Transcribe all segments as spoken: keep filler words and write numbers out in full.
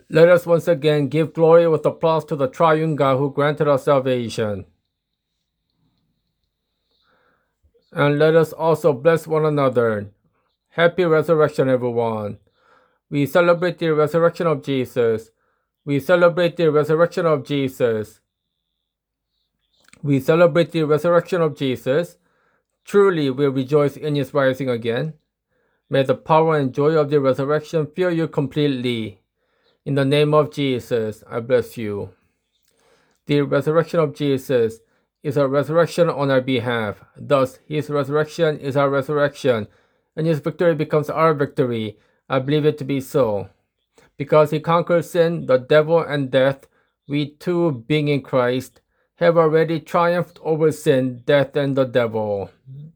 Let us once again give glory with applause to the triune God who granted us salvation. And let us also bless one another. Happy resurrection, everyone. We celebrate the resurrection of Jesus. We celebrate the resurrection of Jesus. We celebrate the resurrection of Jesus. Truly, we rejoice in his rising again. May the power and joy of the resurrection fill you completely. In the name of Jesus, I bless you. The resurrection of Jesus is a resurrection on our behalf. Thus, his resurrection is our resurrection, and his victory becomes our victory. I believe it to be so. Because he conquered sin, the devil, and death, we too, being in Christ, have already triumphed over sin, death, and the devil.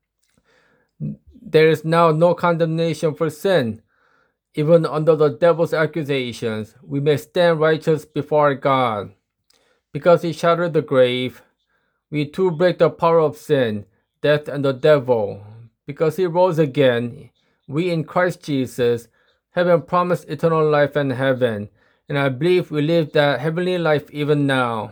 There is now no condemnation for sin. Even under the devil's accusations, we may stand righteous before God. Because he shattered the grave, we too break the power of sin, death, and the devil. Because he rose again, we in Christ Jesus have been promised eternal life in heaven, and I believe we live that heavenly life even now.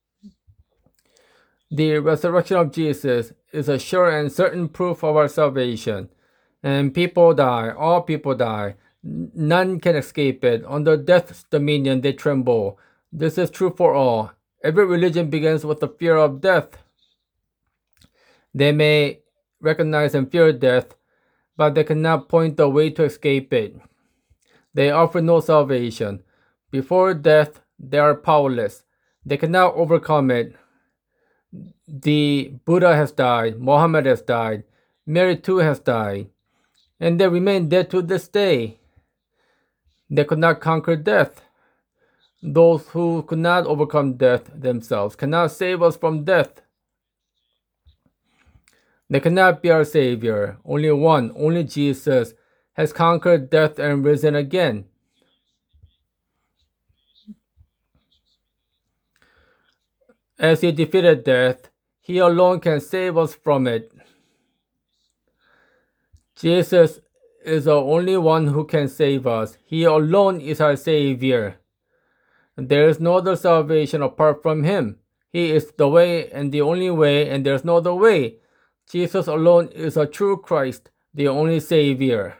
The resurrection of Jesus is a sure and certain proof of our salvation. And people die, all people die. None can escape it. Under death's dominion they tremble. This is true for all. Every religion begins with the fear of death. They may recognize and fear death, but they cannot point the way to escape it. They offer no salvation. Before death, they are powerless. They cannot overcome it. The Buddha has died, Mohammed has died, Mary too has died, and they remain dead to this day. They could not conquer death. Those who could not overcome death themselves cannot save us from death. They cannot be our Savior. Only one, only Jesus, has conquered death and risen again. As he defeated death, he alone can save us from it. Jesus is the only one who can save us. He alone is our Savior. There is no other salvation apart from him. He is the way and the only way, and there is no other way. Jesus alone is a true Christ, the only Savior.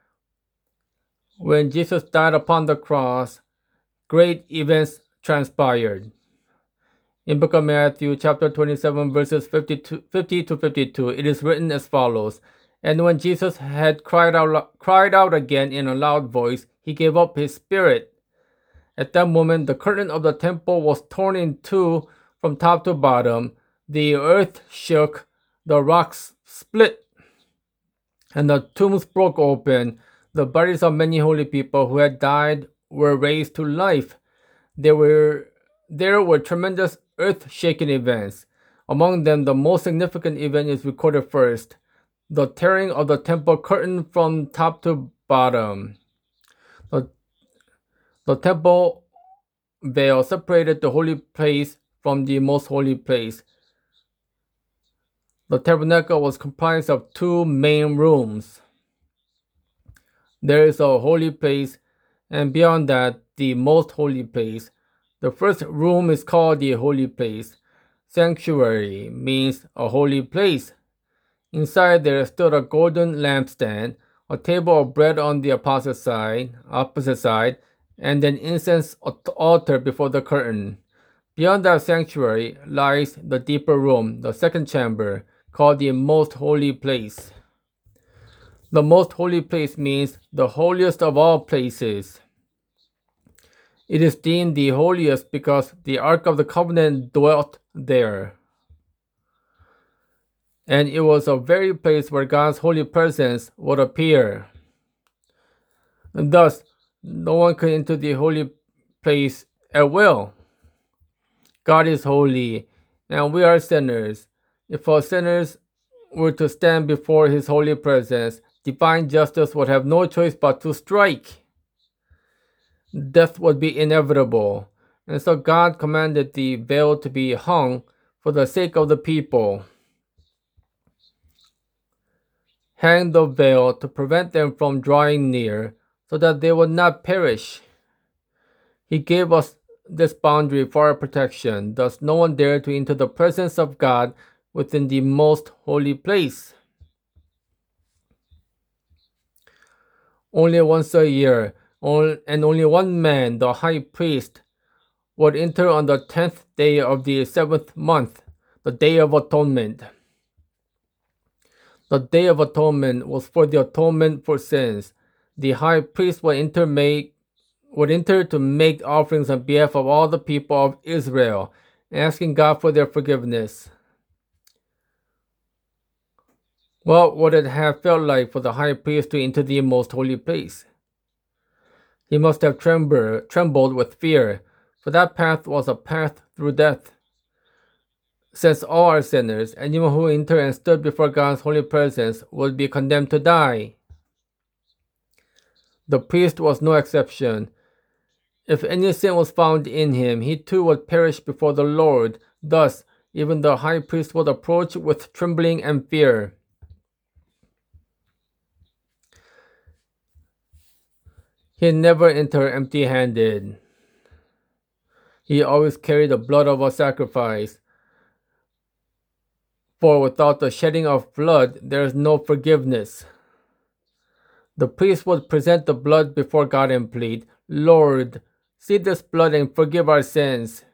When Jesus died upon the cross, great events transpired. In book of Matthew, chapter twenty-seven, verses fifty to fifty-two, it is written as follows. And when Jesus had cried out, cried out again in a loud voice, he gave up his spirit. At that moment, the curtain of the temple was torn in two from top to bottom. The earth shook, the rocks split, and the tombs broke open. The bodies of many holy people who had died were raised to life. There were, there were tremendous earth-shaking events. Among them, the most significant event is recorded first. The tearing of the temple curtain from top to bottom. The, the temple veil separated the holy place from the most holy place. The tabernacle was comprised of two main rooms. There is a holy place, and beyond that, the most holy place. The first room is called the holy place. Sanctuary means a holy place. Inside there stood a golden lampstand, a table of bread on the opposite side, opposite side, and an incense altar before the curtain. Beyond that sanctuary lies the deeper room, the second chamber, called the most holy place. The most holy place means the holiest of all places. It is deemed the holiest because the Ark of the Covenant dwelt there. And it was a very place where God's holy presence would appear. And thus, no one could enter the holy place at will. God is holy, and we are sinners. If our sinners were to stand before his holy presence, divine justice would have no choice but to strike. Death would be inevitable, and so God commanded the veil to be hung for the sake of the people. Hang the veil to prevent them from drawing near, so that they would not perish. He gave us this boundary for our protection, thus no one dared to enter the presence of God within the most holy place. Only once a year, and only one man, the high priest, would enter on the tenth day of the seventh month, the Day of Atonement. The Day of Atonement was for the atonement for sins. The high priest would enter, make, would enter to make offerings on behalf of all the people of Israel, asking God for their forgiveness. What would it have felt like for the high priest to enter the most holy place? He must have trembled, trembled with fear, for that path was a path through death. Since all are sinners, anyone who entered and stood before God's holy presence would be condemned to die. The priest was no exception. If any sin was found in him, he too would perish before the Lord. Thus, even the high priest would approach with trembling and fear. He never entered empty-handed. He always carried the blood of a sacrifice. For without the shedding of blood, there is no forgiveness. The priest would present the blood before God and plead, "Lord, see this blood and forgive our sins."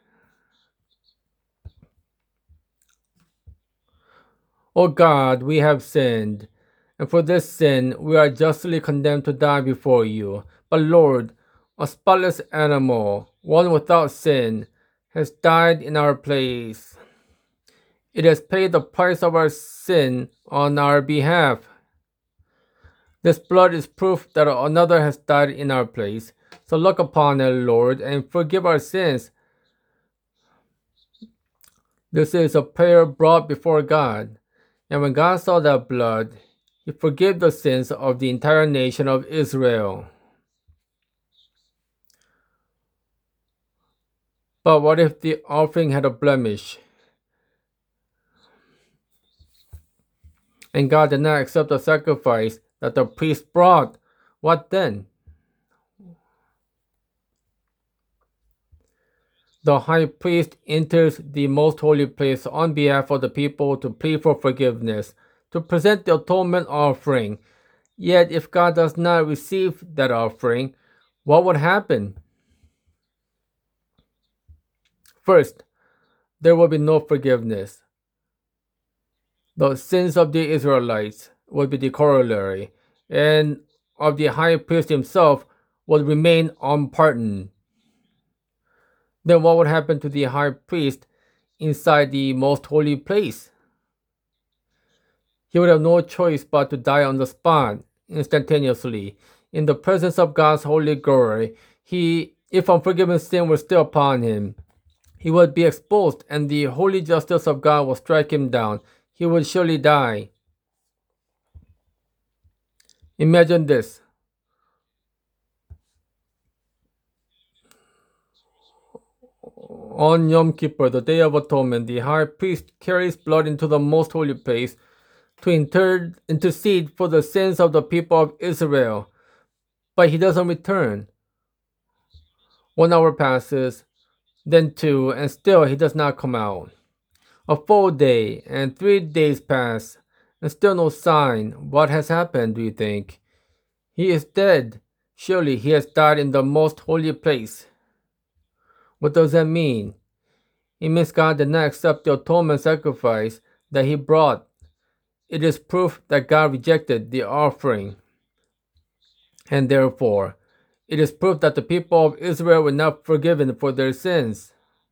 O God, we have sinned, and for this sin we are justly condemned to die before you. But Lord, a spotless animal, one without sin, has died in our place. It has paid the price of our sin on our behalf. This blood is proof that another has died in our place. So look upon it, Lord, and forgive our sins. This is a prayer brought before God. And when God saw that blood, He forgave the sins of the entire nation of Israel. But what if the offering had a blemish? And God did not accept the sacrifice that the priest brought. What then? The high priest enters the most holy place on behalf of the people to plead for forgiveness, to present the atonement offering. Yet if God does not receive that offering, what would happen? First, there will be no forgiveness. The sins of the Israelites would be the corollary, and of the high priest himself would remain unpardoned. Then what would happen to the high priest inside the most holy place? He would have no choice but to die on the spot, instantaneously. In the presence of God's holy glory, he, if unforgiven sin were still upon him, he would be exposed and the holy justice of God will strike him down. He would surely die. Imagine this. On Yom Kippur, the Day of Atonement, the high priest carries blood into the most holy place to inter- intercede for the sins of the people of Israel. But he doesn't return. One hour passes, then two, and still he does not come out. A full day and three days pass, and still no sign. What has happened, do you think? He is dead. Surely he has died in the most holy place. What does that mean? It means God did not accept the atonement sacrifice that he brought. It is proof that God rejected the offering. And therefore, it is proof that the people of Israel were not forgiven for their sins.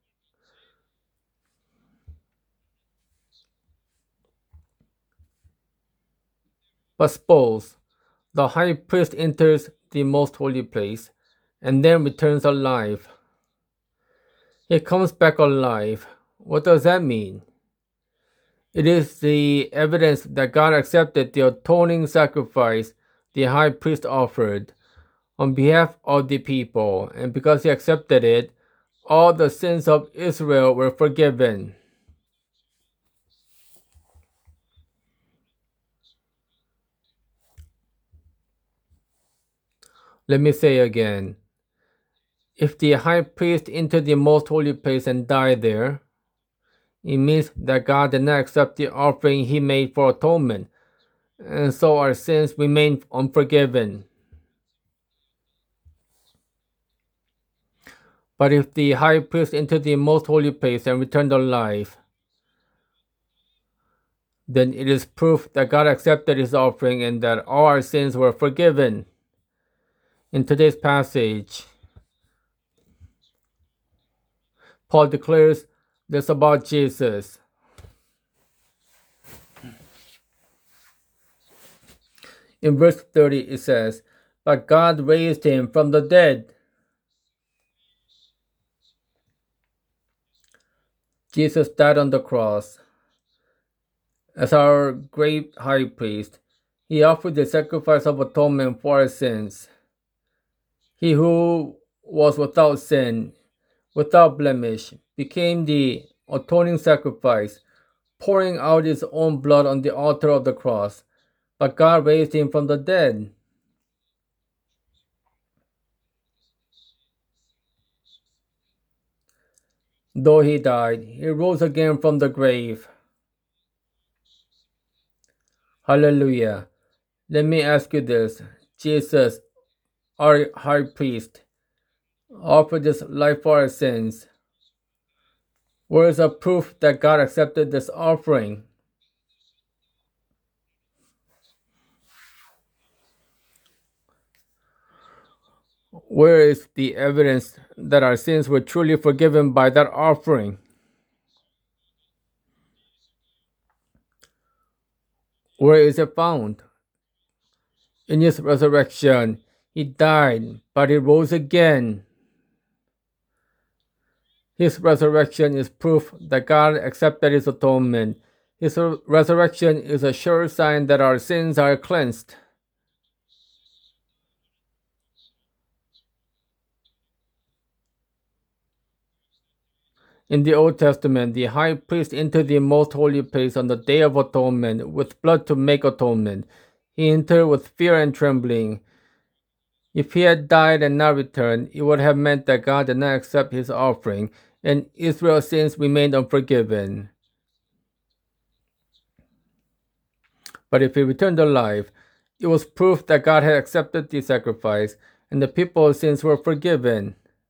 But suppose the high priest enters the most holy place and then returns alive. He comes back alive. What does that mean? It is the evidence that God accepted the atoning sacrifice the high priest offered on behalf of the people, and because he accepted it, all the sins of Israel were forgiven. Let me say again, If the high priest entered the most holy place and died there, it means that God did not accept the offering he made for atonement, and so our sins remain unforgiven. But if the high priest entered the most holy place and returned alive, then it is proof that God accepted his offering and that all our sins were forgiven. In today's passage, Paul declares this about Jesus. In verse thirty, it says, "But God raised him from the dead." Jesus died on the cross. As our great high priest, he offered the sacrifice of atonement for our sins. He who was without sin, without blemish, became the atoning sacrifice, pouring out his own blood on the altar of the cross. But God raised him from the dead. Though he died, he rose again from the grave. Hallelujah. Let me ask you this. Jesus, our high priest, offered his life for our sins. Where is a proof that God accepted this offering? Where is the evidence that our sins were truly forgiven by that offering? Where is it found? In his resurrection, he died, but he rose again. His resurrection is proof that God accepted his atonement. His resurrection is a sure sign that our sins are cleansed. In the Old Testament, the high priest entered the most holy place on the Day of Atonement with blood to make atonement. He entered with fear and trembling. If he had died and not returned, it would have meant that God did not accept his offering, and Israel's sins remained unforgiven. But if he returned alive, it was proof that God had accepted the sacrifice, and the people's sins were forgiven.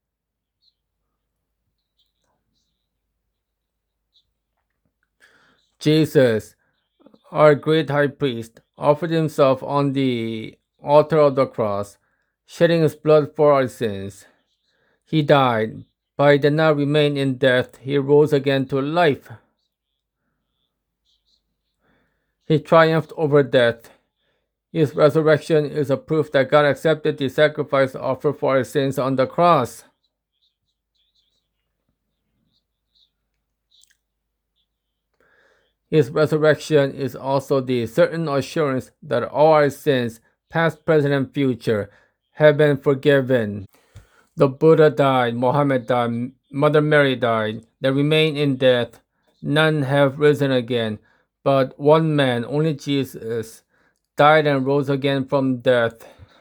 Jesus, our great high priest, offered himself on the altar of the cross, shedding his blood for our sins. He died, but he did not remain in death. He rose again to life. He triumphed over death. His resurrection is a proof that God accepted the sacrifice offered for our sins on the cross. His resurrection is also the certain assurance that all our sins, past, present, and future, have been forgiven. The Buddha died, Mohammed died, Mother Mary died. They remain in death. None have risen again. But one man, only Jesus, died and rose again from death.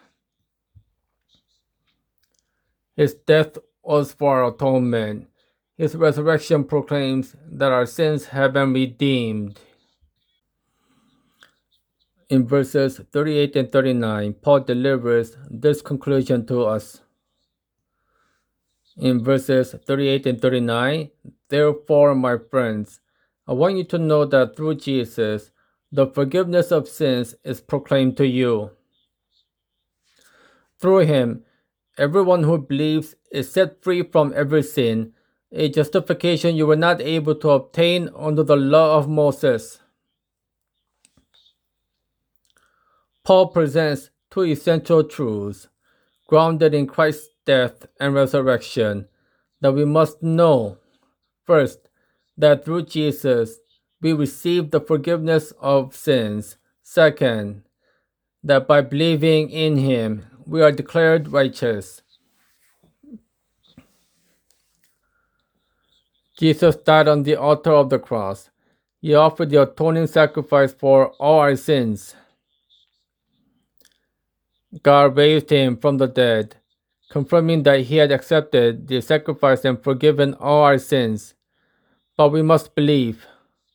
His death was for atonement. His resurrection proclaims that our sins have been redeemed. In verses thirty-eight and thirty-nine, Paul delivers this conclusion to us. In verses thirty-eight and thirty-nine, "Therefore, my friends, I want you to know that through Jesus, the forgiveness of sins is proclaimed to you. Through him, everyone who believes is set free from every sin, a justification you were not able to obtain under the law of Moses." Paul presents two essential truths, grounded in Christ's death and resurrection, that we must know. First, that through Jesus, we receive the forgiveness of sins. Second, that by believing in him, we are declared righteous. Jesus died on the altar of the cross. He offered the atoning sacrifice for all our sins. God raised him from the dead. confirming that he had accepted the sacrifice and forgiven all our sins. But we must believe.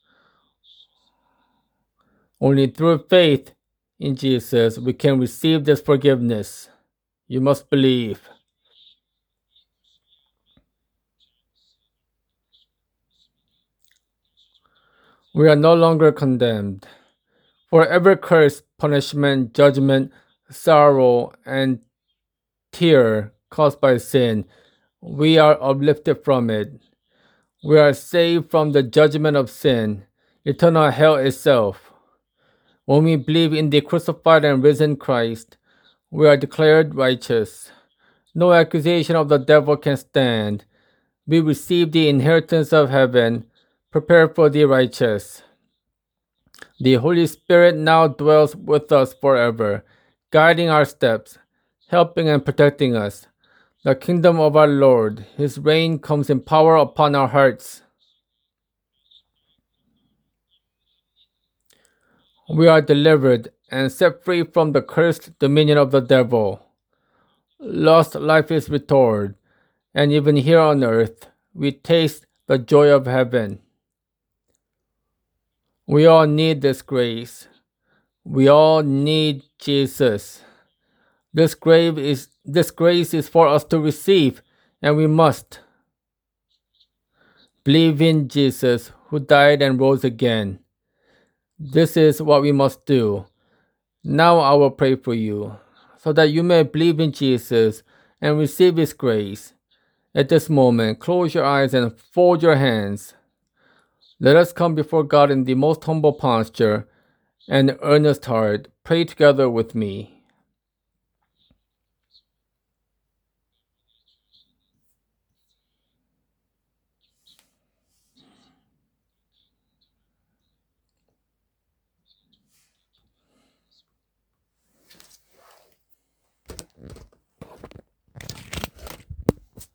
Only through faith in Jesus we can receive this forgiveness. You must believe. We are no longer condemned. Forever cursed, punishment, judgment, sorrow, and tear caused by sin, we are uplifted from it. We are saved from the judgment of sin, eternal hell itself. When we believe in the crucified and risen Christ, we are declared righteous. No accusation of the devil can stand. We receive the inheritance of heaven, prepared for the righteous. The Holy Spirit now dwells with us forever, guiding our steps, helping and protecting us. The kingdom of our Lord, His reign comes in power upon our hearts. We are delivered and set free from the cursed dominion of the devil. Lost life is restored, and even here on earth, we taste the joy of heaven. We all need this grace. We all need Jesus. This grave is this grace is for us to receive, and we must believe in Jesus who died and rose again. This is what we must do. Now I will pray for you, so that you may believe in Jesus and receive His grace. At this moment, close your eyes and fold your hands. Let us come before God in the most humble posture and earnest heart. Pray together with me.